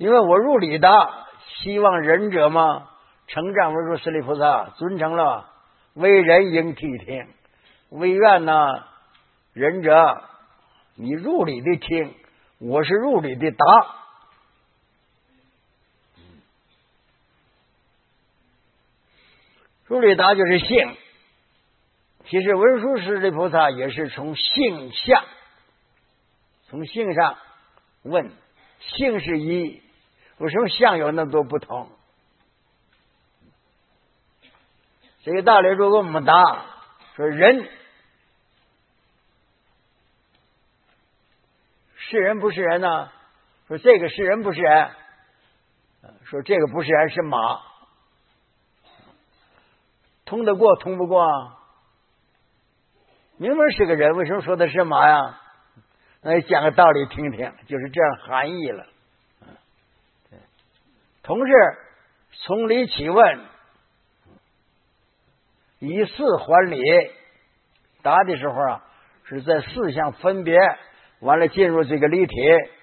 因为我入理达，希望仁者嘛，称赞文殊师利菩萨，尊称了，为人应谛听，为愿呢，仁者你入理的听，我是入理的答。入理答就是性，其实文殊师利菩萨也是从性相，从性上问，性是一，为什么相有那么多不同？这个道理如果我们答说人是人不是人呢？说这个是人不是人？说这个不是人是马，通得过通不过？明明是个人，为什么说的是马呀？那讲个道理听听，就是这样含义了。同是从理起问，以四还理，答的时候啊，是在四项分别，完了进入这个理体。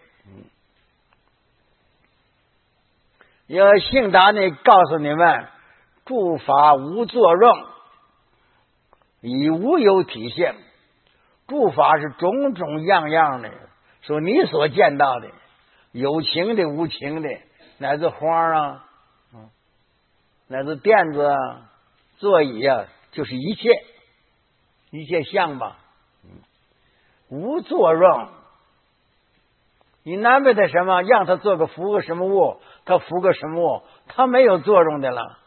要信答呢，告诉你们，诸法无作用，以无有体性。诸法是种种样样的，说你所见到的，有情的无情的，乃至花啊，乃至垫子啊，座椅啊，就是一切相吧，无作用。你难为他什么？让他做个服个什么物，他服个什么物，他没有作用的了。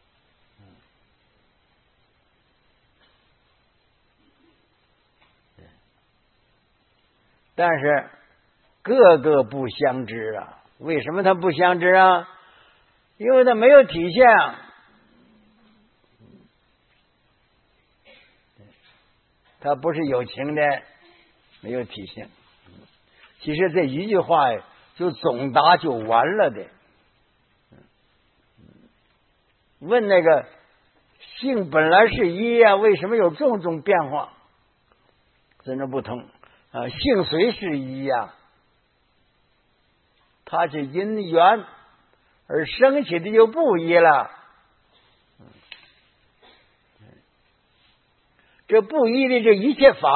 但是个个不相知啊！为什么他不相知啊？因为他没有体相。他不是有情的，没有体性。其实这一句话就总答就完了的。问那个性本来是一啊，为什么有种种变化？真的不同啊！性虽是一呀，它是因缘而生起的就不一了。这不一的这一切法，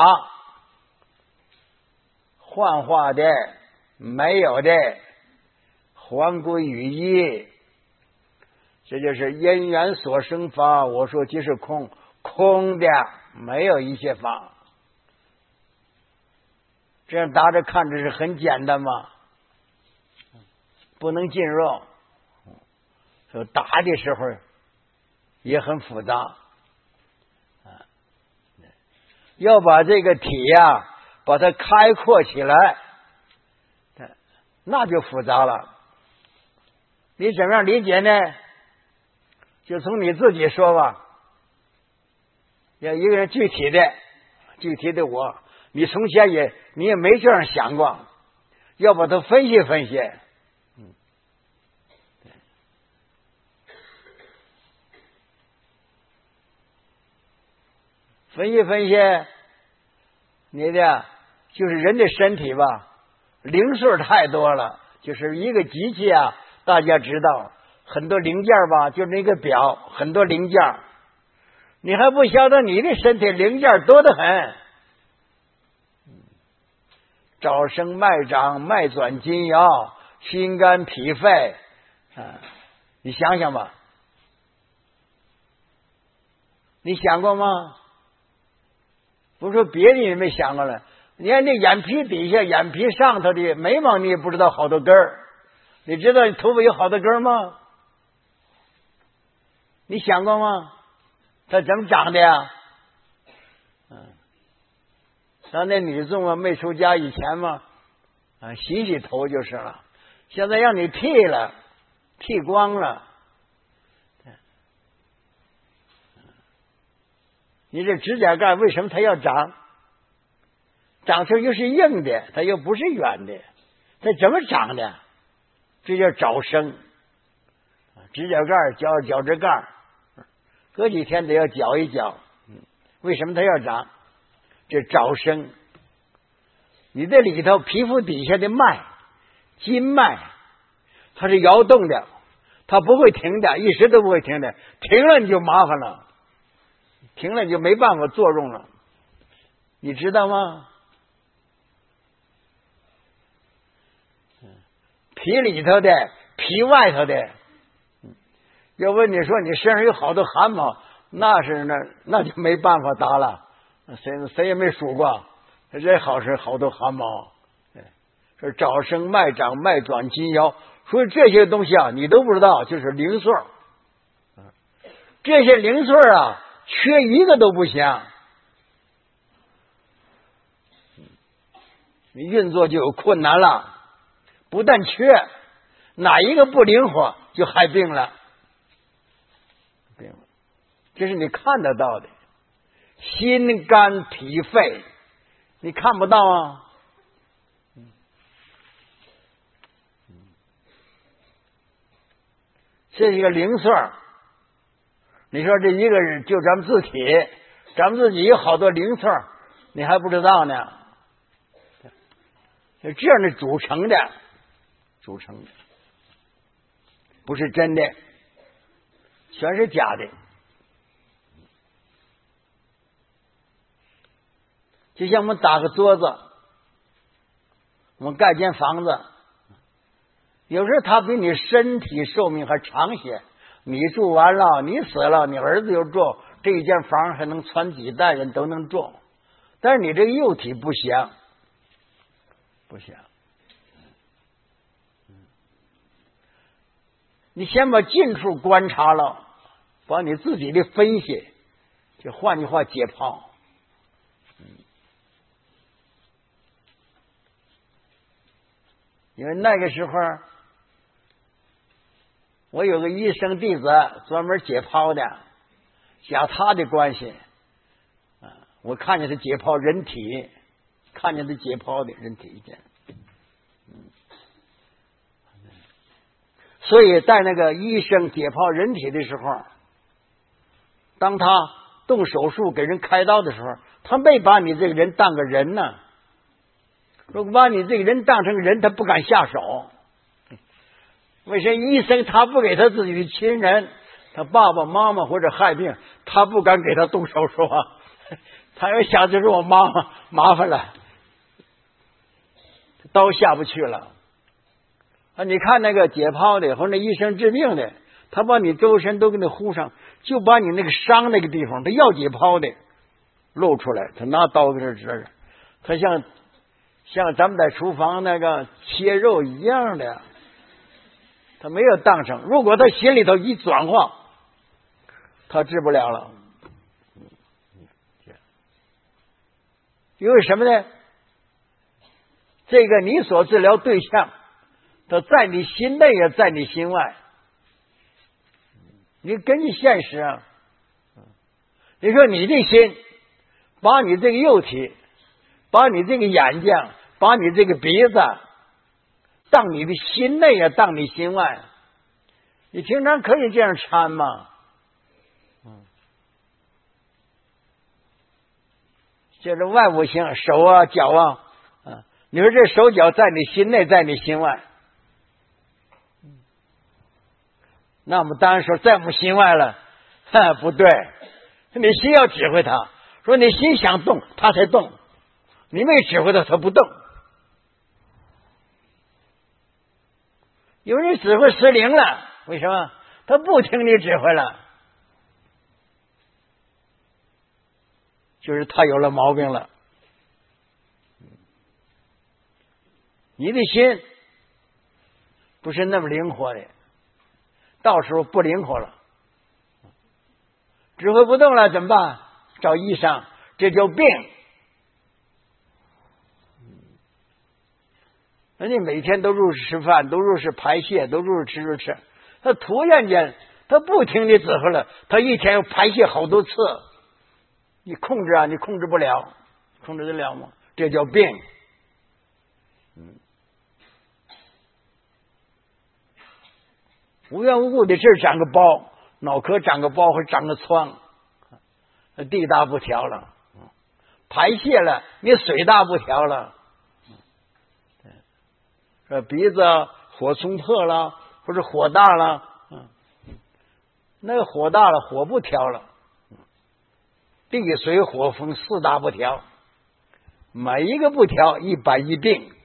幻化的、没有的，还归于一。这就是因缘所生法。我说即是空，空的没有一切法。这样答着看着是很简单吗？不能进入。说答的时候也很复杂。要把这个体呀，把它开阔起来，那就复杂了。你怎么样理解呢？就从你自己说吧。要一个人具体的我，你从前你也没这样想过，要把它分析分析。分析分析，你的就是人的身体吧，零碎太多了，就是一个机器啊，大家知道很多零件吧，就是那个表很多零件，你还不晓得你的身体零件多得很。早生脉长，脉转筋腰，心肝脾肺，你想想吧，你想过吗？不是说别的你没想过了，你看那眼皮底下、眼皮上头的眉毛，你也不知道好多根儿。你知道你头发有好多根儿吗？你想过吗？它怎么长的呀？像那女众啊，没出家以前嘛，洗头就是了。现在让你剃了，剃光了。你这指甲盖为什么它要长？长出又是硬的，它又不是圆的，它怎么长的？这叫早生。指甲盖脚趾盖，隔几天得要绞一绞。为什么它要长？这早生。你这里头皮肤底下的脉、筋脉， 它是摇动的，它不会停的，一时都不会停的。停了你就麻烦了，停了你就没办法作用了，你知道吗？皮里头的，皮外头的。要问你说你身上有好多汗毛，那就没办法答了。谁也没数过，这好是好多汗毛。说早生脉长，脉转筋腰，所以这些东西啊，你都不知道，就是零碎。这些零碎啊，缺一个都不行，你运作就有困难了。不但缺，哪一个不灵活就害病了。这是你看得到的，心肝脾肺你看不到啊。这是一个零碎。你说这一个人就咱们自体，咱们自己有好多零碎，你还不知道呢。是这样的组成的，不是真的，全是假的。就像我们打个桌子，我们盖间房子，有时候它比你身体寿命还长些。你住完了，你死了，你儿子又住，这一间房还能传几代人都能住。但是你这个幼体不行，你先把近处观察了，把你自己的分析，就换句话解剖。因为那个时候我有个医生弟子专门解剖的，讲他的关系我看见他解剖人体，看见他解剖的人体所以在那个医生解剖人体的时候，当他动手术给人开刀的时候，他没把你这个人当个人呢。如果把你这个人当成人，他不敢下手。为什么？医生他不给他自己的亲人，他爸爸妈妈或者害病，他不敢给他动手术啊。他要想就是我妈妈麻烦了，刀下不去了啊！你看那个解剖的或者医生治病的，他把你周身都给你糊上，就把你那个伤那个地方，他要解剖的露出来，他拿刀给他指着，他像咱们在厨房那个切肉一样的，他没有当成。如果他心里头一转化，他治不了了。因为什么呢？这个你所治疗对象，他在你心内也在你心外。你根据现实啊，你说你的心把你这个肉体，把你这个眼睛，把你这个鼻子当你的心内也当你心外，你平常可以这样掺吗？就是外部性，手啊脚啊，你说这手脚在你心内在你心外，那我们当然说在我们心外了，不对，你心要指挥他，说你心想动他才动，你没指挥他不动。有人指挥失灵了，为什么？他不听你指挥了，就是他有了毛病了。你的心不是那么灵活的，到时候不灵活了，指挥不动了怎么办？找医生，这叫病。人家每天都入室吃饭，都入室排泄，都入室吃，他突然间他不听你指挥了，他一天要排泄好多次，你控制啊，你控制不了，控制得了吗？这叫病。无缘无故的这儿长个包，脑壳长个包或长个疮，地大不调了，排泄了，你水大不调了，鼻子火冲破了， 不是火大了，那个火大了，火不调了，地水火风四大不调，每一个不调，一板一病。